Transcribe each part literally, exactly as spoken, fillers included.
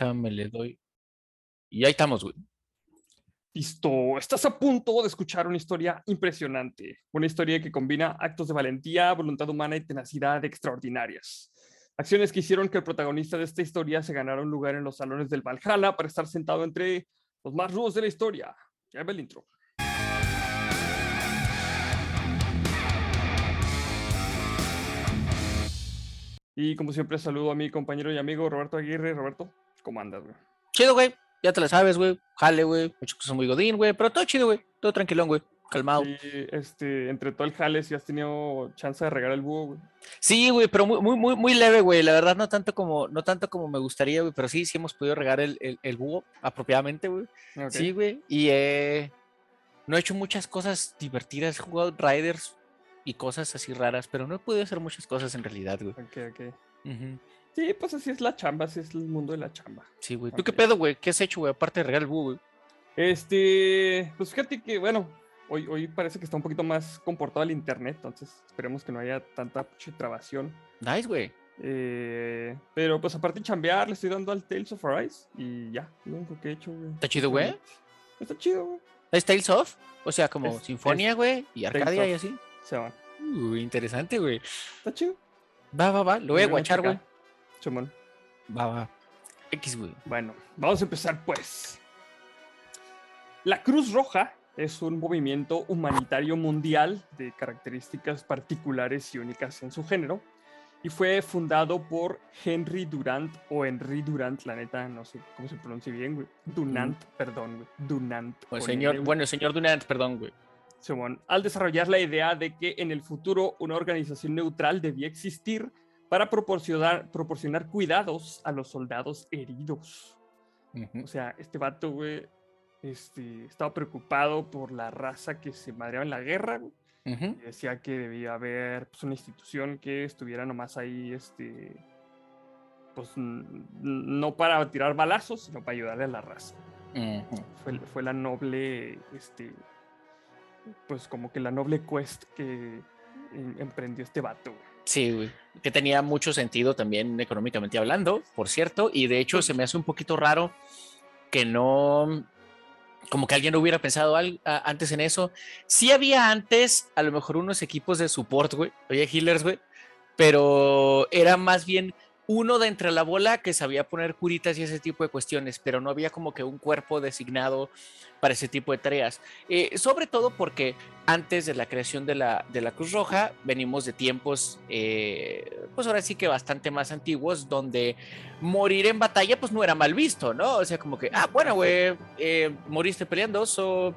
Déjame, le doy. Y ahí estamos, güey. Listo, estás a punto de escuchar una historia impresionante, una historia que combina actos de valentía, voluntad humana y tenacidad extraordinarias. Acciones que hicieron que el protagonista de esta historia se ganara un lugar en los salones del Valhalla para estar sentado entre los más rudos de la historia. Ya ve el intro. Y como siempre saludo a mi compañero y amigo Roberto Aguirre. Roberto, ¿cómo andas, güey? Chido, güey. Ya te la sabes, güey. Jale, güey. Muchas cosas muy godín, güey. Pero todo chido, güey. Todo tranquilón, güey. Calmado. Sí, este, entre todo el jale, si has tenido chance de regar el búho, güey. Sí, güey, pero muy, muy, muy, muy leve, güey. La verdad, no tanto como, no tanto como me gustaría, güey. Pero sí, sí hemos podido regar el, el, el búho apropiadamente, güey. Okay. Sí, güey. Y eh, no he hecho muchas cosas divertidas. He jugado Riders y cosas así raras, pero no he podido hacer muchas cosas en realidad, güey. Ok, ok. Uh-huh. Sí, pues así es la chamba, así es el mundo de la chamba. Sí, güey. ¿Tú Okay. qué pedo, güey? ¿Qué has hecho, güey? Aparte de regar el búho, güey. Este, pues fíjate que, bueno, hoy, hoy parece que está un poquito más comportado el internet, entonces esperemos que no haya tanta trabación. Nice, güey. Eh, pero pues aparte de chambear, le estoy dando al Tales of Arise y ya, lo único que he hecho, güey. ¿Está chido, güey? Está chido, güey. ¿Es Tales of? O sea, como es, Sinfonia, güey, y Arcadia y así. Se van. Uh, interesante, güey. Está chido. Va, va, va. Lo voy a guachar, güey. Chumón. Va, va. X, güey. Bueno, vamos a empezar, pues. La Cruz Roja es un movimiento humanitario mundial de características particulares y únicas en su género y fue fundado por Henry Durant o Henry Durant, la neta, no sé cómo se pronuncia bien, güey. Dunant, mm. perdón, güey. Dunant. Bueno, señor, L, bueno, señor Dunant, perdón, güey. Simón, al desarrollar la idea de que en el futuro una organización neutral debía existir para proporcionar, proporcionar cuidados a los soldados heridos. Uh-huh. O sea, este vato, güey, este, estaba preocupado por la raza que se madreaba en la guerra, güey. Uh-huh. Y decía que debía haber pues, una institución que estuviera nomás ahí, este, pues n- no para tirar balazos, sino para ayudarle a la raza. Uh-huh. Fue, fue la noble, este, pues como que la noble quest que emprendió este vato, güey. Sí, güey. Que tenía mucho sentido también económicamente hablando, por cierto, y de hecho se me hace un poquito raro que no, como que alguien no hubiera pensado al, a, antes en eso. Sí había antes a lo mejor unos equipos de support, güey, había healers, güey, pero era más bien uno de entre la bola que sabía poner curitas y ese tipo de cuestiones, pero no había como que un cuerpo designado para ese tipo de tareas. Eh, sobre todo porque antes de la creación de la, de la Cruz Roja, venimos de tiempos, eh, pues ahora sí que bastante más antiguos, donde morir en batalla pues no era mal visto, ¿no? O sea, como que, ah, bueno, güey, eh, moriste peleando, so...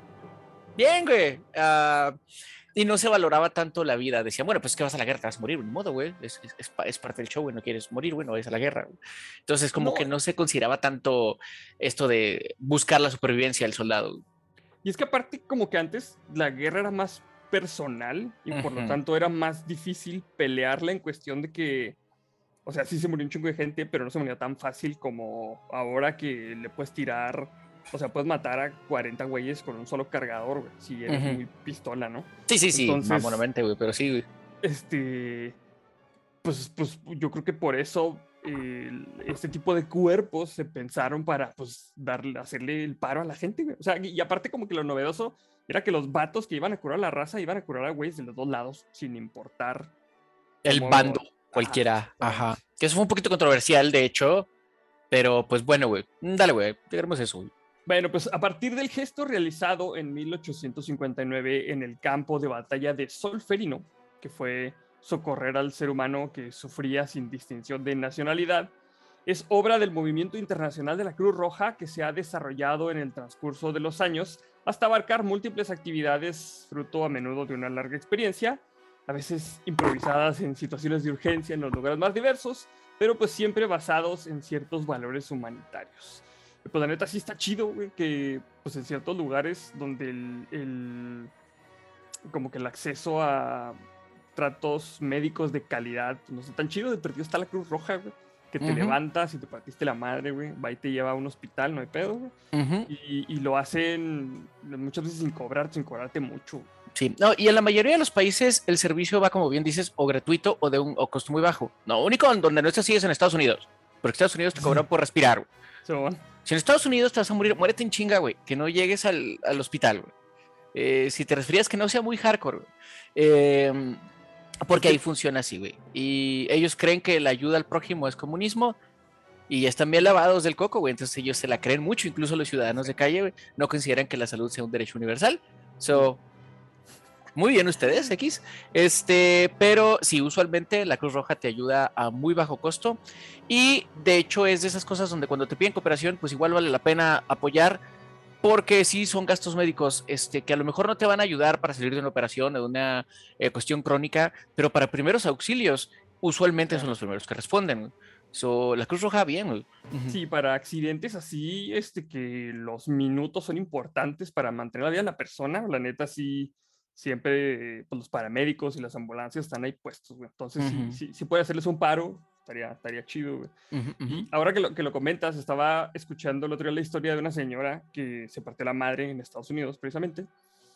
bien, güey. Uh, y no se valoraba tanto la vida. Decían, bueno, pues que vas a la guerra, te vas a morir, ni modo, güey. Es, es, es parte del show, güey. No quieres morir, güey, no vayas a la guerra, güey. Entonces, como no. que no se consideraba tanto esto de buscar la supervivencia del soldado. Y es que aparte, como que antes la guerra era más personal y uh-huh. por lo tanto era más difícil pelearla en cuestión de que, o sea, sí se murió un chingo de gente, pero no se moría tan fácil como ahora que le puedes tirar. O sea, puedes matar a cuarenta güeyes con un solo cargador, güey, si eres uh-huh. muy pistola, ¿no? Sí, sí, sí, Entonces, mamonamente, güey, pero sí, güey. Este, pues, pues yo creo que por eso eh, este tipo de cuerpos se pensaron para, pues, darle, hacerle el paro a la gente, güey. O sea, y aparte como que lo novedoso era que los vatos que iban a curar a la raza iban a curar a güeyes de los dos lados, sin importar. El cómo... bando, cualquiera, ajá, ajá. Que eso fue un poquito controversial, de hecho, pero pues bueno, güey, dale, güey, digamos eso, güey. Bueno, pues a partir del gesto realizado en mil ochocientos cincuenta y nueve en el campo de batalla de Solferino, que fue socorrer al ser humano que sufría sin distinción de nacionalidad, es obra del movimiento internacional de la Cruz Roja que se ha desarrollado en el transcurso de los años hasta abarcar múltiples actividades fruto a menudo de una larga experiencia, a veces improvisadas en situaciones de urgencia en los lugares más diversos, pero pues siempre basados en ciertos valores humanitarios. Pues la neta sí está chido, güey, que pues en ciertos lugares donde el, el como que el acceso a tratos médicos de calidad pues no está tan chido, de perdido está la Cruz Roja, güey, que te uh-huh. levantas y te partiste la madre, güey, va y te lleva a un hospital, no hay pedo, güey, uh-huh. y, y lo hacen muchas veces sin cobrar, sin cobrarte mucho. Sí, no, y en la mayoría de los países el servicio va, como bien dices, o gratuito o de un o costo muy bajo. No, único donde no está así es en Estados Unidos. porque Estados Unidos te cobran por respirar, güey. Sí, bueno. Si en Estados Unidos te vas a morir, muérete en chinga, güey, que no llegues al, al hospital, güey. Eh, si te resfrías, que no sea muy hardcore, güey. Eh, porque ahí funciona así, güey. Y ellos creen que la ayuda al prójimo es comunismo y ya están bien lavados del coco, güey. Entonces ellos se la creen mucho, incluso los ciudadanos de calle, güey, no consideran que la salud sea un derecho universal. So, muy bien ustedes, X. Este, pero sí, usualmente la Cruz Roja te ayuda a muy bajo costo y de hecho es de esas cosas donde cuando te piden cooperación, pues igual vale la pena apoyar porque sí son gastos médicos este, que a lo mejor no te van a ayudar para salir de una operación o de una eh, cuestión crónica, pero para primeros auxilios usualmente son los primeros que responden. So, la Cruz Roja, bien. Uh -huh. Sí, para accidentes así, este, que los minutos son importantes para mantener la vida de la persona, la neta sí, siempre pues, los paramédicos y las ambulancias están ahí puestos, güey. Entonces uh -huh. sí, sí, sí puede hacerles un paro, estaría, estaría chido, güey. Uh -huh. Y ahora que lo, que lo comentas, estaba escuchando el otro día la historia de una señora que se partió la madre en Estados Unidos, precisamente,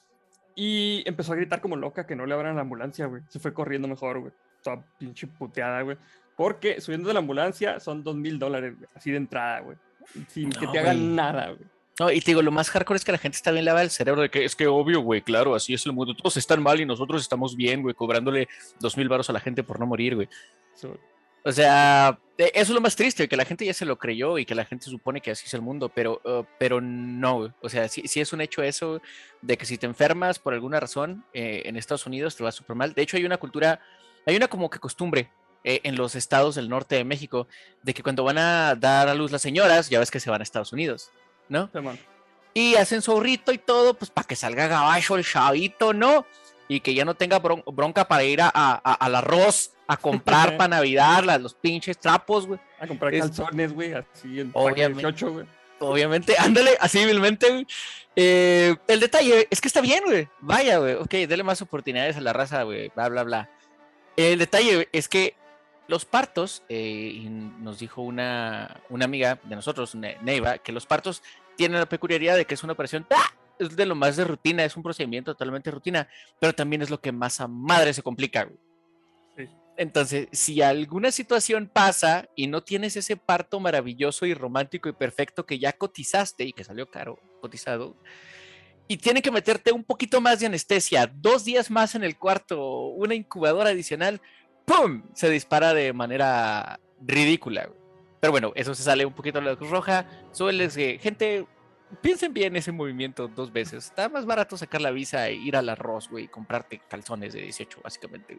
y empezó a gritar como loca que no le abran la ambulancia, güey. Se fue corriendo mejor, güey. Toda pinche puteada, güey. Porque subiendo de la ambulancia son dos mil dólares, así de entrada, güey. Sin no, que te hagan wey. nada, güey. No, y te digo, lo más hardcore es que la gente está bien lavada el cerebro de que es que obvio, güey, claro, así es el mundo. Todos están mal y nosotros estamos bien, güey, cobrándole dos mil baros a la gente por no morir, güey. So, o sea, eso es lo más triste, que la gente ya se lo creyó y que la gente supone que así es el mundo, pero, uh, pero no, güey. O sea, sí, sí es un hecho eso de que si te enfermas por alguna razón eh, en Estados Unidos te va súper mal. De hecho, hay una cultura, hay una como que costumbre eh, en los estados del norte de México de que cuando van a dar a luz las señoras, ya ves que se van a Estados Unidos, ¿no? Sí, man. Y hacen su ahorrito y todo, pues para que salga gabacho el chavito, ¿no? Y que ya no tenga bron bronca para ir a, a, al arroz a comprar para Navidad las, los pinches trapos, güey. A comprar es... calzones, güey, así en obviamente, dieciocho, güey. Obviamente, ándale, así civilmente, güey. Eh, el detalle es que está bien, güey. Vaya, güey, ok, dele más oportunidades a la raza, güey, bla, bla, bla. El detalle güey, es que los partos, eh, y nos dijo una, una amiga de nosotros, Neiva, que los partos tienen la peculiaridad de que es una operación, ¡ah! Es de lo más de rutina, es un procedimiento totalmente de rutina, pero también es lo que más a madre se complica, güey. Sí. Entonces, si alguna situación pasa y no tienes ese parto maravilloso y romántico y perfecto que ya cotizaste y que salió caro, cotizado, y tiene que meterte un poquito más de anestesia, dos días más en el cuarto, una incubadora adicional, ¡pum! Se dispara de manera ridícula, güey. Pero bueno, eso se sale un poquito de la Cruz Roja. Suele eh, gente, piensen bien ese movimiento dos veces. Está más barato sacar la visa e ir al arroz, güey, y comprarte calzones de dieciocho, básicamente.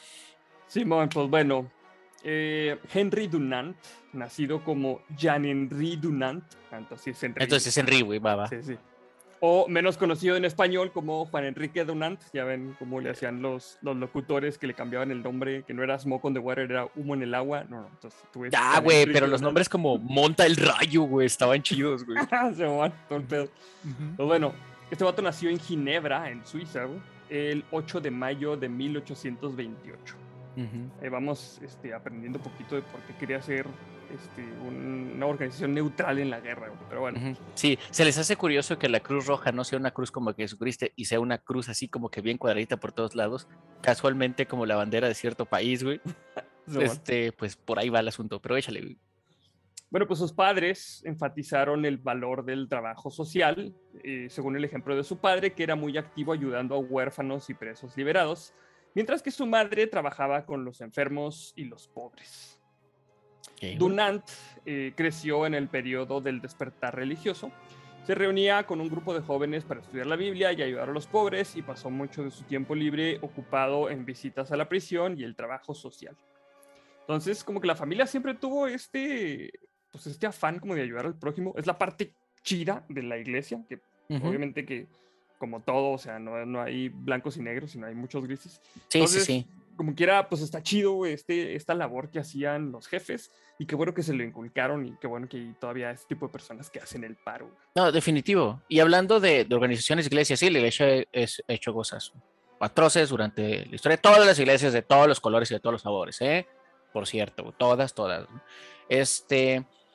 Simón, pues bueno, eh, Henry Dunant, nacido como Jean-Henri Dunant, entonces es Henry. Entonces es Henry, güey, va, va. Sí, sí. O menos conocido en español como Juan Enrique Dunant, ya ven cómo le hacían los, los locutores que le cambiaban el nombre, que no era Smoke on the Water, era Humo en el Agua. No, no, entonces tú ves. Ya, güey, pero los nombres como Monta el Rayo, güey, estaban chidos, güey. Se van, todo el pedo. Uh-huh. Pues bueno, este vato nació en Ginebra, en Suiza, güey, el ocho de mayo de mil ochocientos veintiocho. Uh-huh. eh, vamos este, aprendiendo un poquito de por qué quería ser este, un, una organización neutral en la guerra, güey. Pero bueno. Uh-huh. Sí, se les hace curioso que la Cruz Roja no sea una cruz como que Jesucristo y sea una cruz así como que bien cuadradita por todos lados, casualmente como la bandera de cierto país, güey. So, este, pues por ahí va el asunto, pero échale, güey. Bueno, pues sus padres enfatizaron el valor del trabajo social, eh, según el ejemplo de su padre, que era muy activo ayudando a huérfanos y presos liberados, mientras que su madre trabajaba con los enfermos y los pobres. Okay. Dunant eh, creció en el periodo del despertar religioso. Se reunía con un grupo de jóvenes para estudiar la Biblia y ayudar a los pobres, y pasó mucho de su tiempo libre ocupado en visitas a la prisión y el trabajo social. Entonces, como que la familia siempre tuvo este, pues este afán como de ayudar al prójimo. Es la parte chida de la iglesia, que uh-huh. obviamente que como todo, o sea, no, no hay blancos y negros, sino hay muchos grises. Sí, Entonces, sí, sí. Como quiera, pues está chido este, esta labor que hacían los jefes, y qué bueno que se lo inculcaron, y qué bueno que hay todavía este tipo de personas que hacen el paro. No, definitivo. Y hablando de, de organizaciones, iglesias, sí, la iglesia ha hecho cosas atroces durante la historia de todas las iglesias, de todos los colores y de todos los sabores, ¿eh? Por cierto, todas, todas. Este...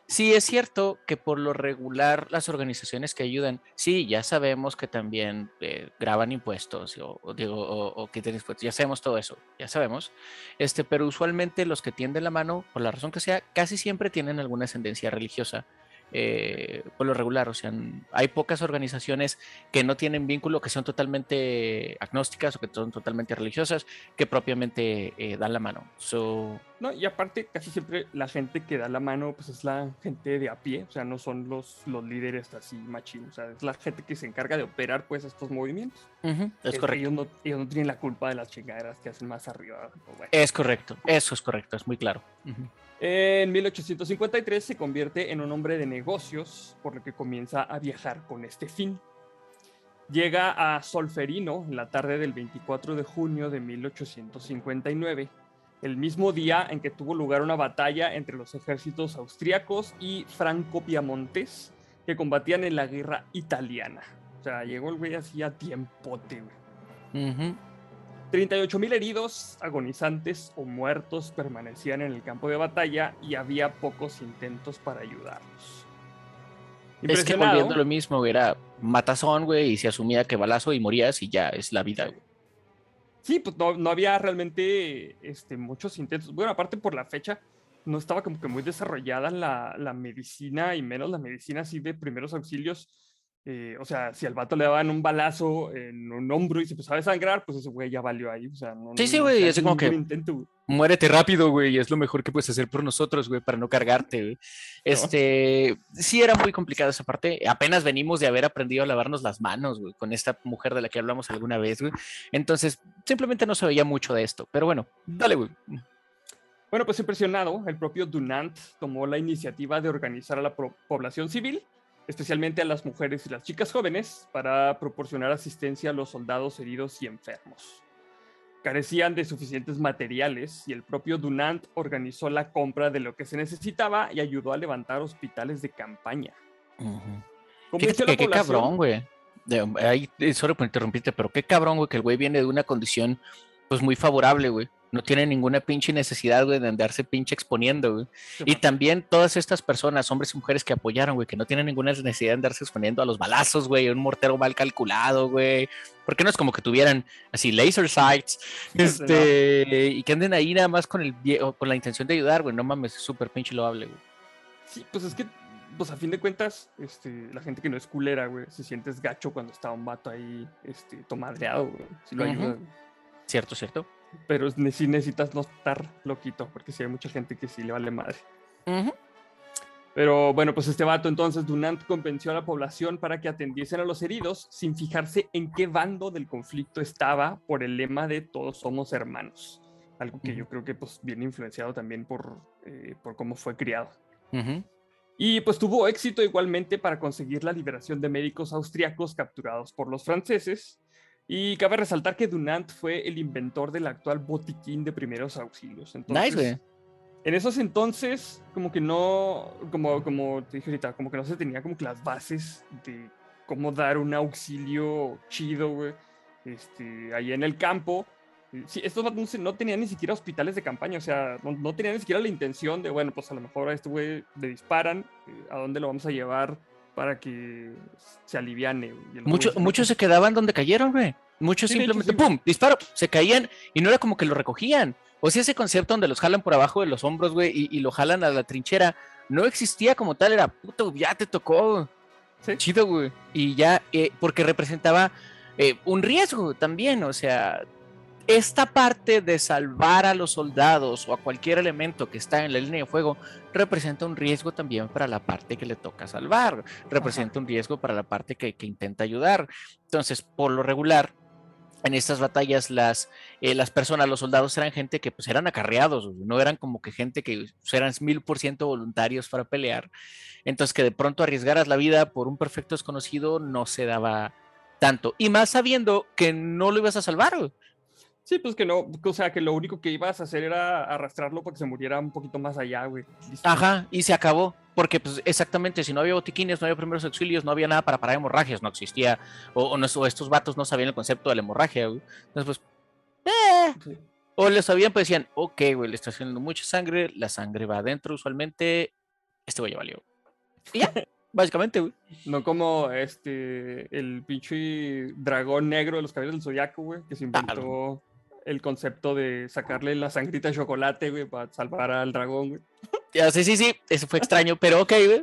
Sí, es cierto que por lo regular las organizaciones que ayudan, sí, ya sabemos que también eh, graban impuestos o, o digo, o, o quitan impuestos, ya sabemos todo eso, ya sabemos, este, pero usualmente los que tienden la mano, por la razón que sea, casi siempre tienen alguna ascendencia religiosa. Eh, por lo regular, o sea, n- hay pocas organizaciones que no tienen vínculo, que son totalmente agnósticas o que son totalmente religiosas, que propiamente eh, dan la mano. So, No, y aparte, casi siempre la gente que da la mano, pues es la gente de a pie, o sea, no son los, los líderes así machinos, o sea, es la gente que se encarga de operar, pues, estos movimientos. ujú, es Es- correcto. ellos, no, ellos no tienen la culpa de las chingaderas que hacen más arriba. O bueno. Es correcto, eso es correcto, es muy claro. Ujú. En mil ochocientos cincuenta y tres se convierte en un hombre de negocios, por lo que comienza a viajar con este fin. Llega a Solferino en la tarde del veinticuatro de junio de mil ochocientos cincuenta y nueve, el mismo día en que tuvo lugar una batalla entre los ejércitos austriacos y franco-piamontes que combatían en la guerra italiana. O sea, llegó el güey así a tiempote, güey. Ujú. treinta y ocho mil heridos, agonizantes o muertos permanecían en el campo de batalla y había pocos intentos para ayudarlos. Es que volviendo a Impresionado, lo mismo, güey, era matazón, güey, y se asumía que balazo y morías y ya es la vida, güey. sí, pues no, no había realmente este, muchos intentos. Bueno, aparte por la fecha, no estaba como que muy desarrollada la, la medicina y menos la medicina así de primeros auxilios. Eh, o sea, si al vato le daban un balazo en un hombro y se empezaba a sangrar, pues ese güey ya valió ahí. O sea, no, Sí, sí, no se güey, hace así como ningún que intento, güey. muérete rápido, güey, es lo mejor que puedes hacer por nosotros, güey, para no cargarte, güey. No. Este, sí era muy complicada esa parte. Apenas venimos de haber aprendido a lavarnos las manos, güey, con esta mujer de la que hablamos alguna vez, güey. Entonces, simplemente no se veía mucho de esto. Pero bueno, dale, güey. Bueno, pues impresionado, el propio Dunant tomó la iniciativa de organizar a la población civil, especialmente a las mujeres y las chicas jóvenes, para proporcionar asistencia a los soldados heridos y enfermos. Carecían de suficientes materiales y el propio Dunant organizó la compra de lo que se necesitaba y ayudó a levantar hospitales de campaña. Ujú. Fíjate Convenció a la que qué población. cabrón, güey. De- Ahí, eh, sorry por interrumpirte, pero qué cabrón, güey, que el güey viene de una condición, pues, muy favorable, güey. No tiene ninguna pinche necesidad, güey, de andarse pinche exponiendo, güey. Y también todas estas personas, hombres y mujeres que apoyaron, güey, que no tienen ninguna necesidad de andarse exponiendo a los balazos, güey, un mortero mal calculado, güey. Porque no es como que tuvieran así laser sights, No. este, y que anden ahí nada más con el vie- o con la intención de ayudar, güey. No mames, es súper pinche loable, güey. Sí, pues es que, pues a fin de cuentas, este, la gente que no es culera, güey, se sientes gacho cuando está un vato ahí, este, tomadreado, güey, si lo Ujú. ayudas, güey. Cierto, cierto. Pero ne- sí necesitas no estar loquito, porque sí hay mucha gente que sí le vale madre. Ujú. Pero bueno, pues este vato entonces, Dunant convenció a la población para que atendiesen a los heridos sin fijarse en qué bando del conflicto estaba por el lema de todos somos hermanos. Algo que Ujú. yo creo que pues viene influenciado también por, eh, por cómo fue criado. Ujú. Y pues tuvo éxito igualmente para conseguir la liberación de médicos austriacos capturados por los franceses. Y cabe resaltar que Dunant fue el inventor del actual botiquín de primeros auxilios. Nice, Entonces, güey. en esos entonces, como que no, como, como te dije ahorita, como que no se tenía como que las bases de cómo dar un auxilio chido, güey, este, ahí en el campo. Eh, Sí, estos vatos no, se- no tenían ni siquiera hospitales de campaña, o sea, no, no tenían ni siquiera la intención de, bueno, pues a lo mejor a este güey le disparan, eh, ¿a dónde lo vamos a llevar para que se aliviane, güey? Y el otro güey Mucho- dice, no, muchos se pues, quedaban donde cayeron, güey. Muchos sí, de hecho simplemente, sí, güey. ¡pum! Disparo, se caían y no era como que lo recogían. O sea, ese concepto donde los jalan por abajo de los hombros, güey, y, y lo jalan a la trinchera, no existía como tal, era puto, ya te tocó. Sí. Chido, güey. Y ya, eh, porque representaba eh, un riesgo también, o sea, esta parte de salvar a los soldados o a cualquier elemento que está en la línea de fuego representa un riesgo también para la parte que le toca salvar, Ajá. representa un riesgo para la parte que, que intenta ayudar. Entonces, por lo regular, en estas batallas las, eh, las personas, los soldados eran gente que pues eran acarreados, no eran como que gente que pues, eran mil por ciento voluntarios para pelear. Entonces, que de pronto arriesgaras la vida por un perfecto desconocido no se daba tanto. Y más sabiendo que no lo ibas a salvar, güey. Sí, pues que no, o sea, que lo único que ibas a hacer era arrastrarlo para que se muriera un poquito más allá, güey. Listo. Ajá, y se acabó. Porque, pues, exactamente, si no había botiquines, no había primeros auxilios, no había nada para parar hemorragias, no existía, o, o, no, o estos vatos no sabían el concepto de la hemorragia, güey. Entonces, pues, eh, Sí. o lo sabían, pues decían, ok, güey, le está haciendo mucha sangre, la sangre va adentro usualmente, este güey ya valió. Y ya, básicamente, güey. No como este, el pinche dragón negro de los Caballeros del Zodiaco, güey, que se inventó claro. el concepto de sacarle la sangrita de chocolate, güey, para salvar al dragón, güey. Ya, sí, sí, sí, eso fue extraño, pero ok, güey.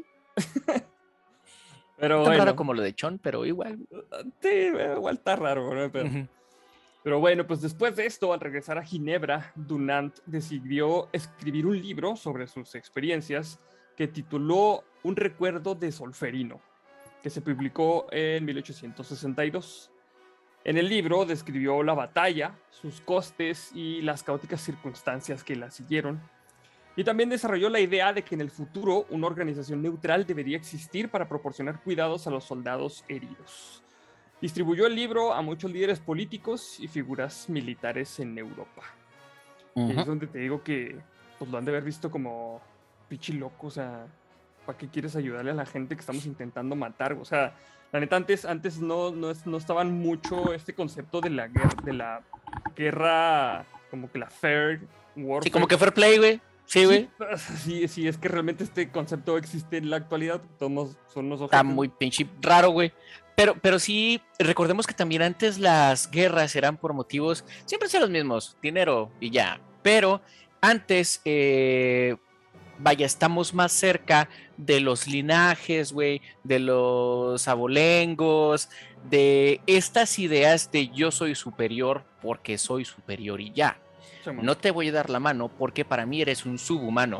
Pero no tan bueno. raro como lo de Chon, pero igual. Sí, igual está raro, ¿no? Pero, uh-huh. pero bueno, pues después de esto, al regresar a Ginebra, Dunant decidió escribir un libro sobre sus experiencias que tituló Un recuerdo de Solferino, que se publicó en mil ochocientos sesenta y dos. En el libro describió la batalla, sus costes y las caóticas circunstancias que la siguieron. Y también desarrolló la idea de que en el futuro una organización neutral debería existir para proporcionar cuidados a los soldados heridos. Distribuyó el libro a muchos líderes políticos y figuras militares en Europa. Uh-huh. Y es donde te digo que pues, lo han de haber visto como pichi loco, o sea, ¿para qué quieres ayudarle a la gente que estamos intentando matar? O sea, la neta, antes, antes no, no, no estaban mucho este concepto de la guerra, de la guerra, como que la fair warfare. Sí, como que fair play, güey. Sí, güey. Sí, sí, sí, es que realmente este concepto existe en la actualidad. Todos son nosotros. Está muy pinche raro, güey. Pero, pero sí, recordemos que también antes las guerras eran por motivos, siempre son los mismos, dinero y ya. Pero antes, eh, vaya, estamos más cerca de los linajes, güey, de los abolengos, de estas ideas de yo soy superior porque soy superior y ya. No te voy a dar la mano porque para mí eres un subhumano.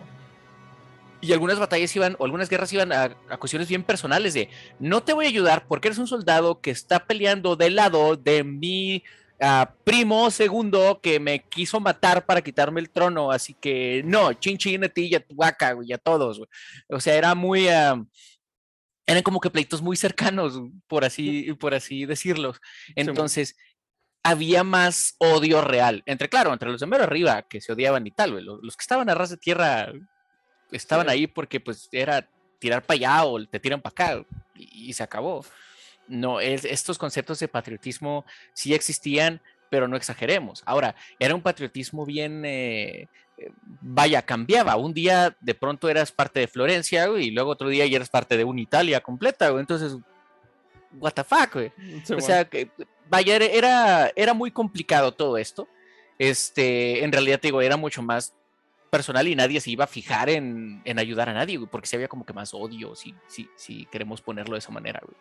Y algunas batallas iban, o algunas guerras iban a, a cuestiones bien personales de no te voy a ayudar porque eres un soldado que está peleando del lado de mi uh, primo segundo que me quiso matar para quitarme el trono. Así que no, chin chin a ti y a tu vaca, güey, a todos, güey. O sea, era muy... Uh, eran como que pleitos muy cercanos, por así, por así decirlos. Entonces... Sí, había más odio real, entre claro, entre los de mero arriba que se odiaban y tal, güey. Los, los que estaban a ras de tierra estaban sí. ahí porque pues era tirar para allá o te tiran para acá y, y se acabó. No, es, estos conceptos de patriotismo sí existían, pero no exageremos. Ahora, era un patriotismo bien, eh, vaya, cambiaba. Un día de pronto eras parte de Florencia, güey, y luego otro día ya eras parte de una Italia completa, güey. Entonces, what the fuck, güey. Sí, o sea, que vaya, era, era muy complicado todo esto. Este, en realidad, te digo, era mucho más personal y nadie se iba a fijar en, en ayudar a nadie, güey, porque sí había como que más odio, si, si, si queremos ponerlo de esa manera, güey.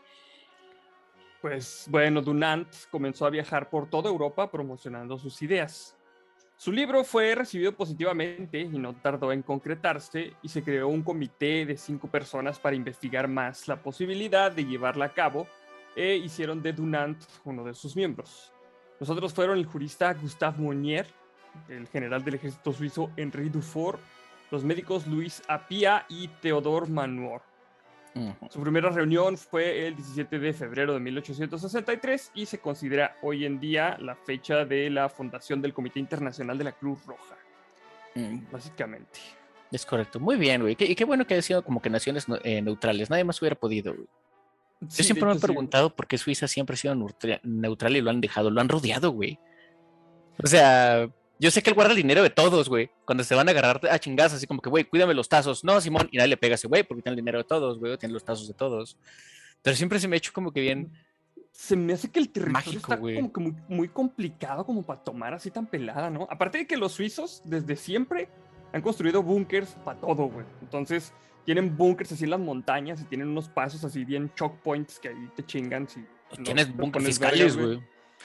Pues, bueno, Dunant comenzó a viajar por toda Europa promocionando sus ideas. Su libro fue recibido positivamente y no tardó en concretarse y se creó un comité de cinco personas para investigar más la posibilidad de llevarla a cabo e hicieron de Dunant uno de sus miembros. Los otros fueron el jurista Gustave Monnier, el general del ejército suizo Henri Dufour, los médicos Louis Appia y Theodore Manor. Uh-huh. Su primera reunión fue el diecisiete de febrero de mil ochocientos sesenta y tres y se considera hoy en día la fecha de la fundación del Comité Internacional de la Cruz Roja. Uh-huh. Básicamente. Es correcto. Muy bien, güey. Y qué bueno que haya sido como que naciones eh, neutrales. Nadie más hubiera podido, güey. Yo sí, siempre me he preguntado sí. por qué Suiza siempre ha sido neutral y lo han dejado, lo han rodeado, güey. O sea, yo sé que él guarda el dinero de todos, güey. Cuando se van a agarrar a chingas, así como que, güey, cuídame los tazos. No, Simón, y nadie le pega a ese güey porque tiene el dinero de todos, güey, tiene los tazos de todos. Pero siempre se me ha hecho como que bien. Se me hace que el territorio mágico, está güey. como que muy, muy complicado como para tomar así tan pelada, ¿no? Aparte de que los suizos, desde siempre, han construido búnkers para todo, güey. Entonces, tienen búnkers así en las montañas y tienen unos pasos así bien choke points que ahí te chingan. Si Tienes no, búnkers fiscales, güey.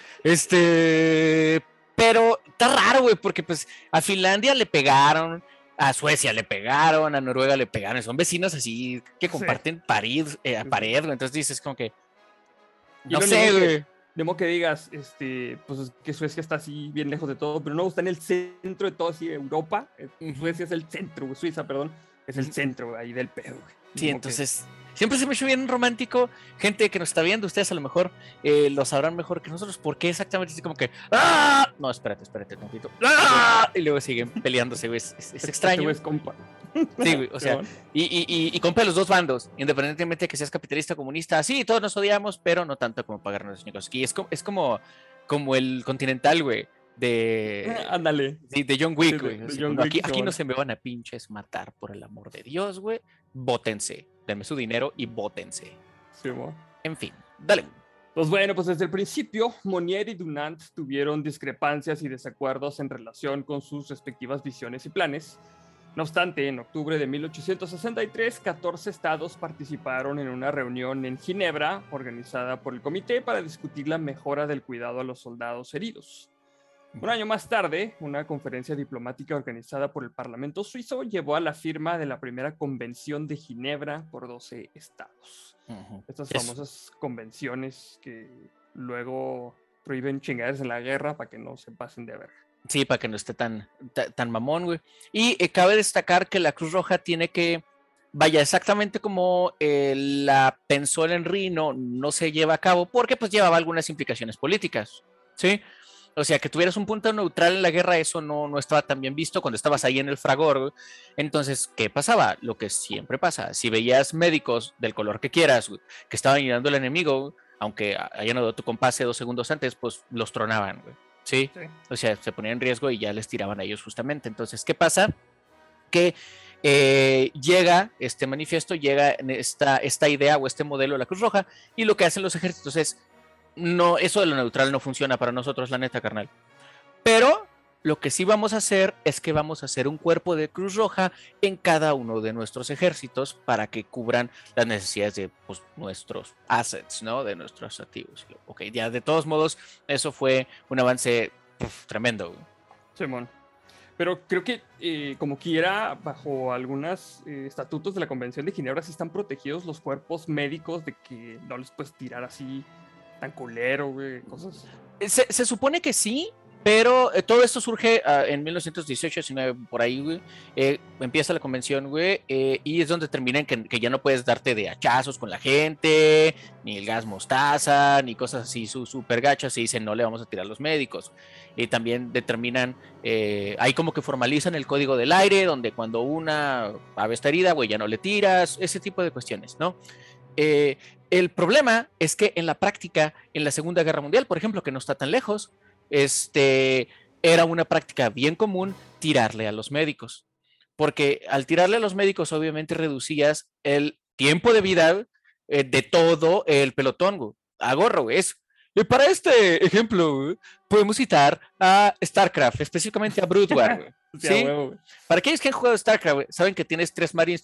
Este... Pero está raro, güey, porque pues a Finlandia le pegaron, a Suecia le pegaron, a Noruega le pegaron. Son vecinos así que comparten sí. pared, eh, a pared, güey. Entonces dices como que... No sé, güey. De modo que digas, este, pues que Suecia está así bien lejos de todo, pero no está en el centro de todo, así Europa. Suecia es el centro, güey, Suiza, perdón. Es el centro ahí del pedo, güey. Sí, entonces, que... siempre se me ha hecho bien romántico. Gente que nos está viendo, ustedes a lo mejor eh, lo sabrán mejor que nosotros. ¿Por qué exactamente así como que ¡ah! No, espérate, espérate tantito. ¡Ah! Y luego siguen peleándose, güey. Es, es, es extraño. Este es compa. Sí, güey, o sea, y, y, y, y compra los dos bandos, independientemente de que seas capitalista o comunista. Sí, todos nos odiamos, pero no tanto como pagarnos los ñicos. Y es como, es como, como el Continental, güey. de, Ándale. sí, de John Wick, Sí, güey. de, de Así John como, Wick, aquí, aquí no Simón. se me van a pinches matar, por el amor de Dios, güey. Bótense. Denme su dinero y bótense. Simón. En fin, dale. Pues bueno, pues desde el principio, Monnier y Dunant tuvieron discrepancias y desacuerdos en relación con sus respectivas visiones y planes. No obstante, en octubre de mil ochocientos sesenta y tres, catorce estados participaron en una reunión en Ginebra, organizada por el comité para discutir la mejora del cuidado a los soldados heridos. Un año más tarde, una conferencia diplomática organizada por el Parlamento suizo llevó a la firma de la primera Convención de Ginebra por doce estados. Uh-huh. Estas Es- famosas convenciones que luego prohíben chingaderas en la guerra para que no se pasen de verga. Sí, para que no esté tan, ta- tan mamón, güey. Y eh, cabe destacar que la Cruz Roja tiene que, vaya, exactamente como eh, la pensó el Henry, no, no se lleva a cabo, porque pues llevaba algunas implicaciones políticas, ¿sí? O sea, que tuvieras un punto neutral en la guerra, eso no, no estaba tan bien visto cuando estabas ahí en el fragor, güey. Entonces, ¿qué pasaba? Lo que siempre pasa, si veías médicos del color que quieras, güey, que estaban ayudando al enemigo, güey, aunque hayan dado tu compase dos segundos antes, pues los tronaban, güey. ¿Sí? Sí. O sea, se ponían en riesgo y ya les tiraban a ellos justamente. Entonces, ¿qué pasa? Que eh, llega este manifiesto, llega esta, esta idea o este modelo de la Cruz Roja, y lo que hacen los ejércitos es, no, eso de lo neutral no funciona para nosotros, la neta, carnal. Pero lo que sí vamos a hacer es que vamos a hacer un cuerpo de Cruz Roja en cada uno de nuestros ejércitos para que cubran las necesidades de pues, nuestros assets, ¿no? De nuestros activos. Ok, ya de todos modos, eso fue un avance uf, tremendo. Simón. Pero creo que, eh, como quiera, bajo algunos eh, estatutos de la Convención de Ginebra, sí están protegidos los cuerpos médicos de que no les puedes tirar así tan culero, güey, cosas. Se, se supone que sí, pero eh, todo esto surge uh, en mil novecientos dieciocho, diecinueve, por ahí, güey. Eh, empieza la convención, güey, eh, y es donde terminan que, que ya no puedes darte de hachazos con la gente, ni el gas mostaza, ni cosas así súper gachas, y dicen no le vamos a tirar a los médicos. Y también determinan, eh, ahí como que formalizan el código del aire, donde cuando una ave está herida, güey, ya no le tiras, ese tipo de cuestiones, ¿no? Eh, el problema es que en la práctica, en la Segunda Guerra Mundial, por ejemplo, que no está tan lejos, este, era una práctica bien común tirarle a los médicos, porque al tirarle a los médicos obviamente reducías el tiempo de vida eh, de todo el pelotón, güey. A gorro, güey. Es, y para este ejemplo, güey, podemos citar a StarCraft, específicamente a Brood War, güey. Sí, a ¿Sí? huevo, güey. Para aquellos que han jugado StarCraft, güey, saben que tienes tres marines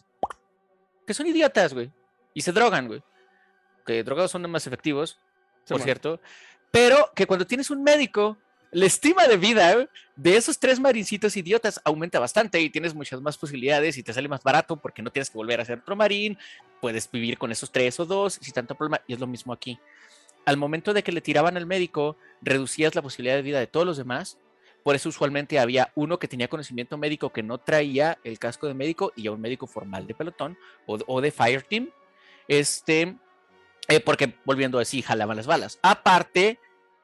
que son idiotas, güey, y se drogan, güey. Que drogados son más efectivos, por Simón. cierto, pero que cuando tienes un médico, la estima de vida ¿eh? de esos tres marincitos idiotas aumenta bastante y tienes muchas más posibilidades y te sale más barato porque no tienes que volver a hacer otro marín, puedes vivir con esos tres o dos sin tanto problema, y es lo mismo aquí. Al momento de que le tiraban al médico, reducías la posibilidad de vida de todos los demás. Por eso usualmente había uno que tenía conocimiento médico que no traía el casco de médico y ya un médico formal de pelotón o, o de fireteam. Este, eh, porque volviendo a decir, jalaban las balas. Aparte,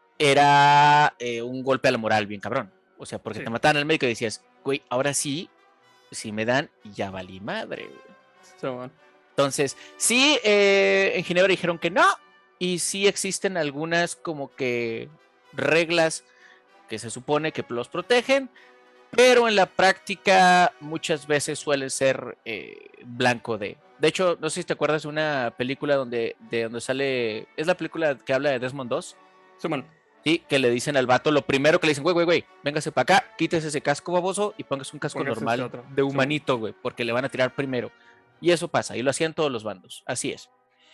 era eh, un golpe a la moral bien cabrón. O sea, porque Sí. te mataban al médico y decías, güey, ahora sí, si me dan, ya valí madre, güey. Simón. Entonces, sí, eh, en Ginebra dijeron que no, y sí existen algunas como que reglas que se supone que los protegen, pero en la práctica muchas veces suele ser eh, blanco de... De hecho, no sé si te acuerdas de una película donde, de donde sale... Es la película que habla de Desmond dos. Simón. Sí, que le dicen al vato, lo primero que le dicen, güey, güey, güey, véngase para acá, quítese ese casco baboso y póngase un casco Póngase normal este otro. de humanito, güey, porque le van a tirar primero. Y eso pasa, y lo hacían todos los bandos, así es.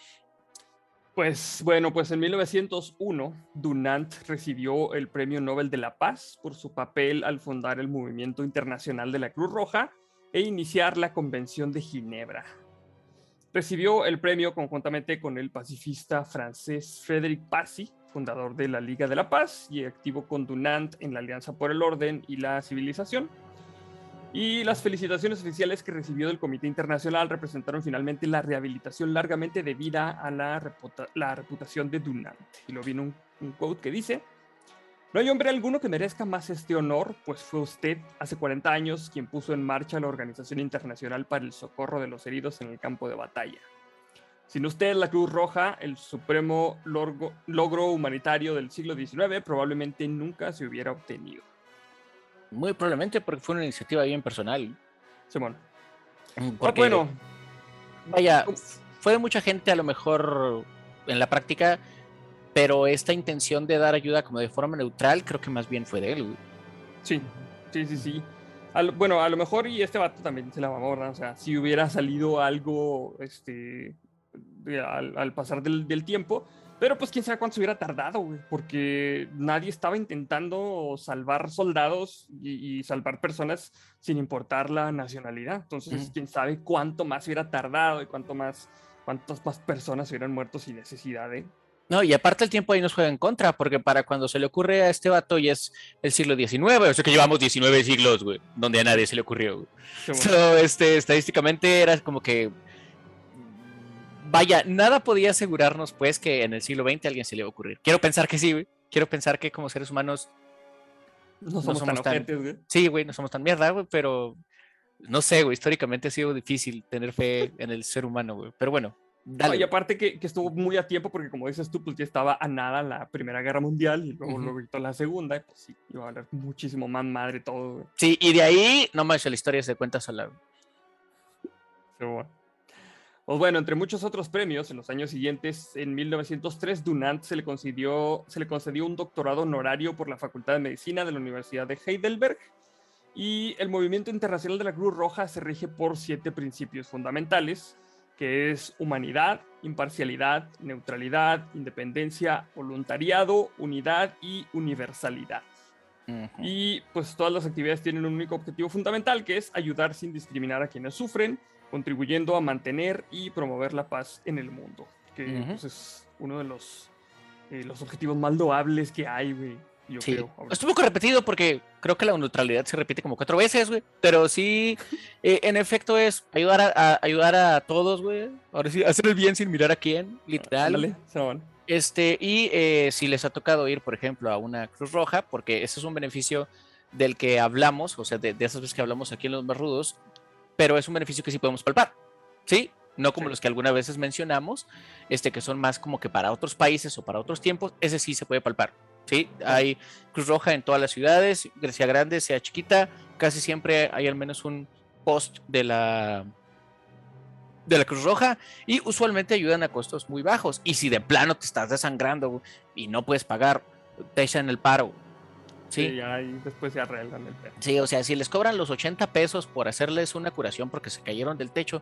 Pues bueno, pues en mil novecientos uno, Dunant recibió el Premio Nobel de la Paz por su papel al fundar el Movimiento Internacional de la Cruz Roja e iniciar la Convención de Ginebra. Recibió el premio conjuntamente con el pacifista francés Frédéric Passy, fundador de la Liga de la Paz y activo con Dunant en la Alianza por el Orden y la Civilización. Y las felicitaciones oficiales que recibió del Comité Internacional representaron finalmente la rehabilitación largamente debida a la, reputa la reputación de Dunant. Y lo viene un, un quote que dice: no hay hombre alguno que merezca más este honor, pues fue usted, hace cuarenta años, quien puso en marcha la Organización Internacional para el Socorro de los Heridos en el Campo de Batalla. Sin usted, la Cruz Roja, el supremo logro, logro humanitario del siglo diecinueve, probablemente nunca se hubiera obtenido. Muy probablemente porque fue una iniciativa bien personal. Simón. Porque, Oh, bueno, vaya, fue de mucha gente a lo mejor en la práctica, pero esta intención de dar ayuda como de forma neutral, creo que más bien fue de él, güey. Sí, sí, sí, sí. A lo, bueno, a lo mejor y este vato también se la mamó, ¿no? O sea, si hubiera salido algo, este, de- al, al pasar del, del tiempo, pero pues quién sabe cuánto se hubiera tardado, güey, porque nadie estaba intentando salvar soldados y, y salvar personas sin importar la nacionalidad. Entonces, Ujú. quién sabe cuánto más hubiera tardado y cuánto más, cuántas más personas hubieran muerto sin necesidad de... No, y aparte el tiempo ahí nos juega en contra, porque para cuando se le ocurre a este vato ya es el siglo diecinueve, o sea que llevamos diecinueve siglos, güey, donde a nadie se le ocurrió, güey. Sí, bueno. So, este, estadísticamente era como que, vaya, nada podía asegurarnos, pues, que en el siglo veinte a alguien se le iba a ocurrir. Quiero pensar que sí, güey. Quiero pensar que como seres humanos No no somos tan somos tan, ojetes, güey. sí, güey, no somos tan mierda, güey, pero no sé, güey, históricamente ha sido difícil tener fe en el ser humano, güey. Pero bueno, No, dale, y güey. aparte que, que estuvo muy a tiempo, porque como dices tú, pues ya estaba a nada la Primera Guerra Mundial y luego, Ujú. luego gritó la Segunda, y pues sí, iba a valer muchísimo más madre todo, güey. Sí, y de ahí, no más, la historia se cuenta sola, güey. Pero bueno. Pues bueno, entre muchos otros premios, en los años siguientes, en mil novecientos tres, Dunant se le concedió, se le concedió un doctorado honorario por la Facultad de Medicina de la Universidad de Heidelberg. Y el movimiento internacional de la Cruz Roja se rige por siete principios fundamentales, que es humanidad, imparcialidad, neutralidad, independencia, voluntariado, unidad y universalidad. Ujú. Y pues todas las actividades tienen un único objetivo fundamental, que es ayudar sin discriminar a quienes sufren, contribuyendo a mantener y promover la paz en el mundo, que Ujú. pues es uno de los, eh, los objetivos más loables que hay, güey, yo Sí, creo. Ahorita. estuvo repetido porque creo que la neutralidad se repite como cuatro veces, güey. Pero sí, eh, en efecto es ayudar a, a- ayudar a todos, güey. Ahora sí, hacer el bien sin mirar a quién, literal. Ándale, son. Este, y eh, si les ha tocado ir, por ejemplo, a una Cruz Roja, porque ese es un beneficio del que hablamos, o sea, de, de esas veces que hablamos aquí en Los Más Rudos, pero es un beneficio que sí podemos palpar, ¿sí? No como Sí. los que algunas veces mencionamos, este, que son más como que para otros países o para otros tiempos, ese sí se puede palpar, ¿sí? Son. Hay Cruz Roja en todas las ciudades, sea grande, sea chiquita, casi siempre hay al menos un post de la, de la Cruz Roja y usualmente ayudan a costos muy bajos. Y si de plano te estás desangrando y no puedes pagar, te echan el paro, ¿sí? Sí, ahí después se arreglan el pedo. Sí, o sea, si les cobran los ochenta pesos por hacerles una curación porque se cayeron del techo,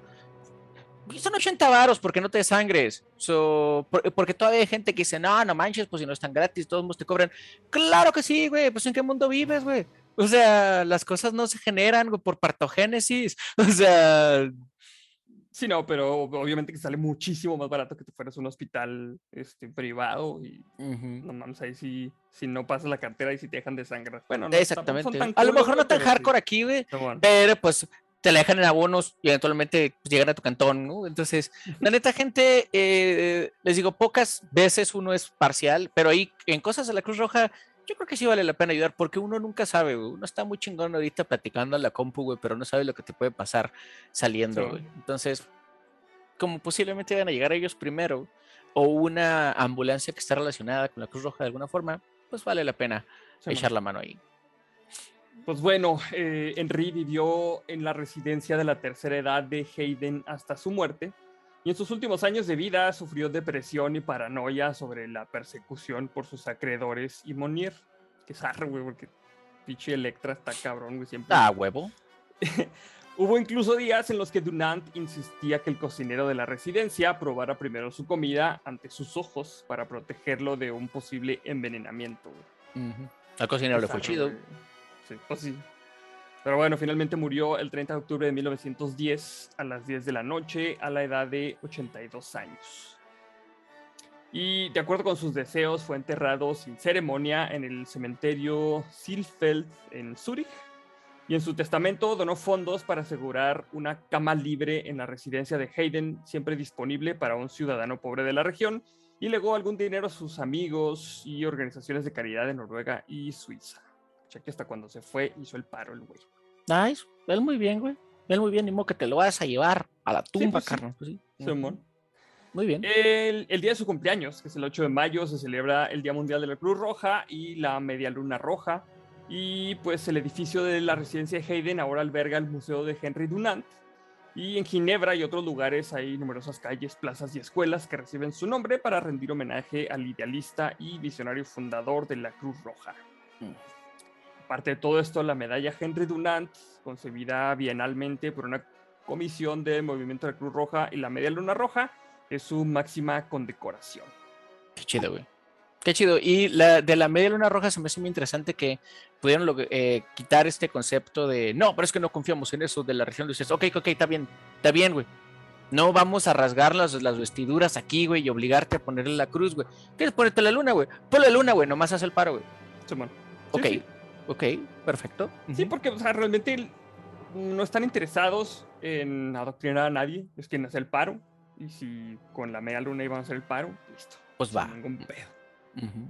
son ochenta varos porque no te desangres. So, por, porque todavía hay gente que dice, no, no manches, pues si no están gratis, todos te cobran. Claro que sí, güey, pues en qué mundo vives, güey. O sea, las cosas no se generan güey, por partogénesis. O sea, Sí, no, pero obviamente que sale muchísimo más barato que te fueras a un hospital este, privado y uh -huh. no mames, ahí sí, si no pasas la cartera y si te dejan de sangrar. Bueno, no, tampoco son Exactamente. tan A lo culos, mejor güey, no tan pero sí. hardcore aquí, güey, No, bueno. pero pues te la dejan en abonos y eventualmente pues, llegan a tu cantón, ¿no? Entonces, la neta, gente, eh, les digo, pocas veces uno es parcial, pero ahí en cosas de la Cruz Roja, yo creo que sí vale la pena ayudar porque uno nunca sabe, güey. Uno está muy chingón ahorita platicando a la compu, güey, pero no sabe lo que te puede pasar saliendo, Sí, güey. Entonces, como posiblemente van a llegar ellos primero o una ambulancia que está relacionada con la Cruz Roja de alguna forma, pues vale la pena sí, echar la mano ahí. pues bueno, eh, Henry vivió en la residencia de la tercera edad de Hayden hasta su muerte, y en sus últimos años de vida sufrió depresión y paranoia sobre la persecución por sus acreedores y Monier. Que zarro, güey, porque pinche Electra está cabrón, güey, siempre. Ah, huevo. Hubo incluso días en los que Dunant insistía que el cocinero de la residencia probara primero su comida ante sus ojos para protegerlo de un posible envenenamiento. Uh -huh. Al cocinero le fue chido. Güey. Sí, pues sí. Pero bueno, finalmente murió el treinta de octubre de mil novecientos diez a las diez de la noche a la edad de ochenta y dos años. Y de acuerdo con sus deseos fue enterrado sin ceremonia en el cementerio Zielfeld en Zúrich. Y en su testamento donó fondos para asegurar una cama libre en la residencia de Hayden, siempre disponible para un ciudadano pobre de la región, y legó algún dinero a sus amigos y organizaciones de caridad de Noruega y Suiza. O sea que hasta cuando se fue hizo el paro el güey. Nice, él muy bien, güey. Él muy bien, ni modo que te lo vas a llevar a la tumba, Sí, pues sí. carnal. Pues sí. Simón. Muy bien. El, el día de su cumpleaños, que es el ocho de mayo, se celebra el Día Mundial de la Cruz Roja y la Media Luna Roja. Y pues el edificio de la residencia de Hayden ahora alberga el Museo de Henry Dunant. Y en Ginebra y otros lugares hay numerosas calles, plazas y escuelas que reciben su nombre para rendir homenaje al idealista y visionario fundador de la Cruz Roja. Mm. Aparte de todo esto, la medalla Henry Dunant, concebida bienalmente por una comisión del Movimiento de la Cruz Roja y la Media Luna Roja, es su máxima condecoración. Qué chido, güey. Qué chido. Y la, de la Media Luna Roja se me hace muy interesante que pudieron eh, quitar este concepto de, no, pero es que no confiamos en eso de la región. Dices, ok, ok, está bien, está bien, güey. No vamos a rasgar las, las vestiduras aquí, güey, y obligarte a ponerle la cruz, güey. ¿Quieres ponerte la luna, güey? Ponle la luna, güey, nomás haz el paro, güey. Sí, man. Ok, sí, sí. ok, perfecto. Sí, uh-huh. Porque, o sea, realmente no están interesados en adoctrinar a nadie, es quien hace el paro. Y si con la media luna iban a hacer el paro, listo. Pues va. Sin ningún pedo. Uh-huh.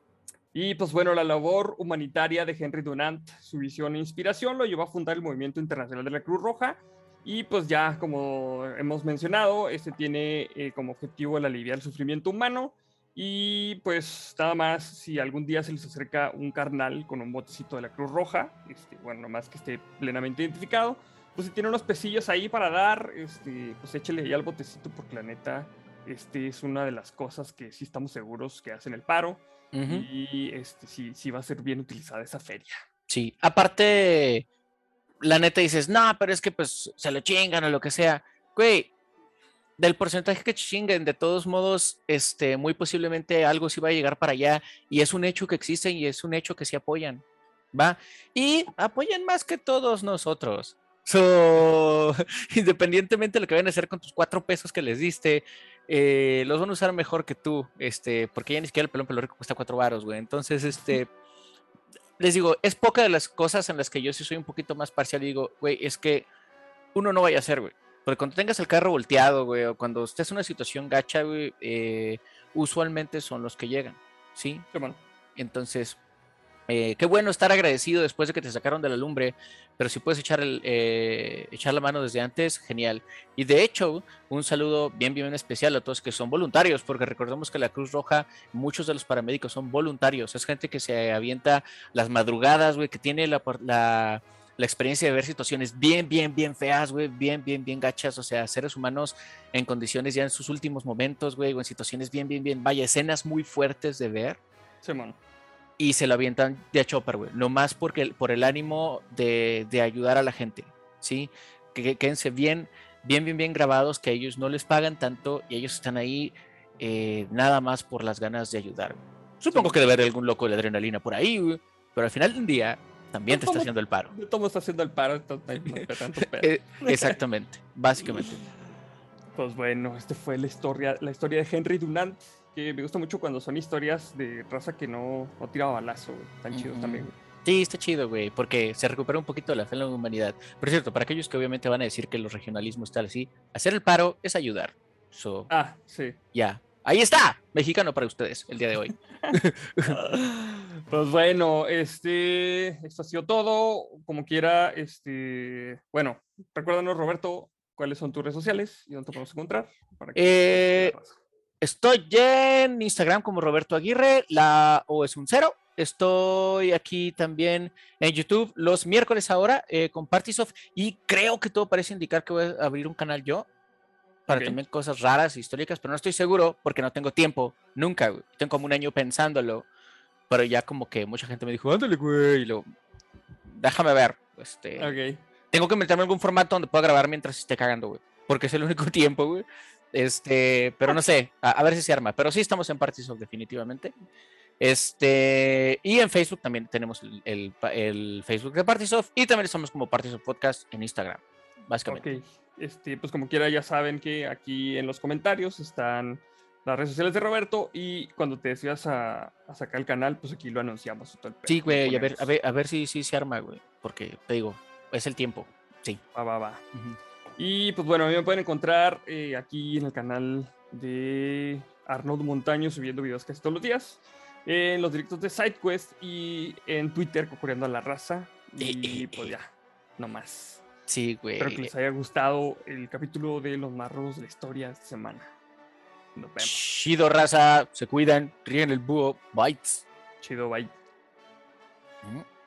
Y pues bueno, la labor humanitaria de Henry Dunant, su visión e inspiración lo llevó a fundar el Movimiento Internacional de la Cruz Roja. Y pues ya, como hemos mencionado, este tiene eh, como objetivo el aliviar el sufrimiento humano. Y pues nada más, si algún día se les acerca un carnal con un botecito de la Cruz Roja, este, bueno, nomás que esté plenamente identificado, pues si tiene unos pesillos ahí para dar, este, pues échele ahí al botecito, porque la neta, este es una de las cosas que sí estamos seguros que hacen el paro. Uh-huh. Y este, sí, sí va a ser bien utilizada esa feria. Sí, aparte, la neta dices, no, pero es que pues se lo chingan o lo que sea. Güey, del porcentaje que chinguen, de todos modos, este, muy posiblemente algo sí va a llegar para allá, y es un hecho que existe y es un hecho que sí apoyan, ¿va? Y apoyan más que todos nosotros. So, independientemente de lo que vayan a hacer con tus cuatro pesos que les diste, eh, los van a usar mejor que tú, este, porque ya ni siquiera el pelón pelo rico cuesta cuatro varos, güey. Entonces, este, les digo, es poca de las cosas en las que yo sí soy un poquito más parcial y digo, güey, es que uno no vaya a hacer, güey. Porque cuando tengas el carro volteado, güey, o cuando estés en una situación gacha, güey, eh, usualmente son los que llegan, ¿sí? Sí, bueno. Entonces, eh, qué bueno estar agradecido después de que te sacaron de la lumbre, pero si puedes echar, el, eh, echar la mano desde antes, genial. Y de hecho, un saludo bien, bien especial a todos que son voluntarios, porque recordemos que la Cruz Roja, muchos de los paramédicos son voluntarios, es gente que se avienta las madrugadas, güey, que tiene la... la la experiencia de ver situaciones bien, bien, bien feas, güey, bien, bien, bien gachas, o sea, seres humanos en condiciones ya en sus últimos momentos, güey, o en situaciones bien, bien, bien, vaya, escenas muy fuertes de ver. Sí, man. Y se lo avientan de a chopper, güey, nomás porque, por el ánimo de, de ayudar a la gente, ¿sí? Que, que quédense bien, bien, bien, bien grabados, que ellos no les pagan tanto y ellos están ahí eh, nada más por las ganas de ayudar. Supongo sí, que debe haber algún loco de adrenalina por ahí, güey, pero al final del día también te está haciendo el paro. Todo está haciendo el paro. Entonces, no tanto eh, exactamente, básicamente. Pues bueno, este fue la historia, la historia de Henry Dunant, que me gusta mucho cuando son historias de raza que no, no tiraba balazo, güey. Están chidos uh-huh. también, güey. Sí, está chido, güey, porque se recupera un poquito la fe en la humanidad. Por cierto, para aquellos que obviamente van a decir que los regionalismos tal así, hacer el paro es ayudar. So, ah, sí. Ya. Ahí está, mexicano para ustedes el día de hoy. Pues bueno, este, esto ha sido todo. Como quiera, este, bueno, recuérdanos, Roberto, cuáles son tus redes sociales y dónde te podemos encontrar. Para que eh, estoy en Instagram como Roberto Aguirre, la O es un cero. Estoy aquí también en YouTube los miércoles ahora eh, con Partisoft, y creo que todo parece indicar que voy a abrir un canal yo para okay. también cosas raras, históricas, pero no estoy seguro porque no tengo tiempo, nunca, güey. Tengo como un año pensándolo, pero ya como que mucha gente me dijo, ándale, güey, y lo, déjame ver, este, okay. tengo que meterme en algún formato donde pueda grabar mientras esté cagando, güey, porque es el único tiempo, güey, este, pero no sé, a, a ver si se arma, pero sí estamos en Partisoft definitivamente, este, y en Facebook también tenemos el, el, el Facebook de Partisoft, y también estamos como Partisoft Podcast en Instagram, básicamente. Okay. Este, pues como quiera, ya saben que aquí en los comentarios están las redes sociales de Roberto, y cuando te decidas a, a sacar el canal, pues aquí lo anunciamos. Todo el sí, güey, a ver, a ver, a ver si, si se arma, güey, porque te digo, es el tiempo, sí. Va, va, va. Uh-huh. Y pues bueno, a mí me pueden encontrar eh, aquí en el canal de Arnold Montaño, subiendo videos casi todos los días, en los directos de SideQuest y en Twitter, Cocoreando a la Raza, y pues ya, no más. Sí, güey. Espero que les haya gustado el capítulo de los más raros de la historia de esta semana. Nos vemos. Chido, raza. Se cuidan. Ríen el búho. Bites. Chido, bye. Mm.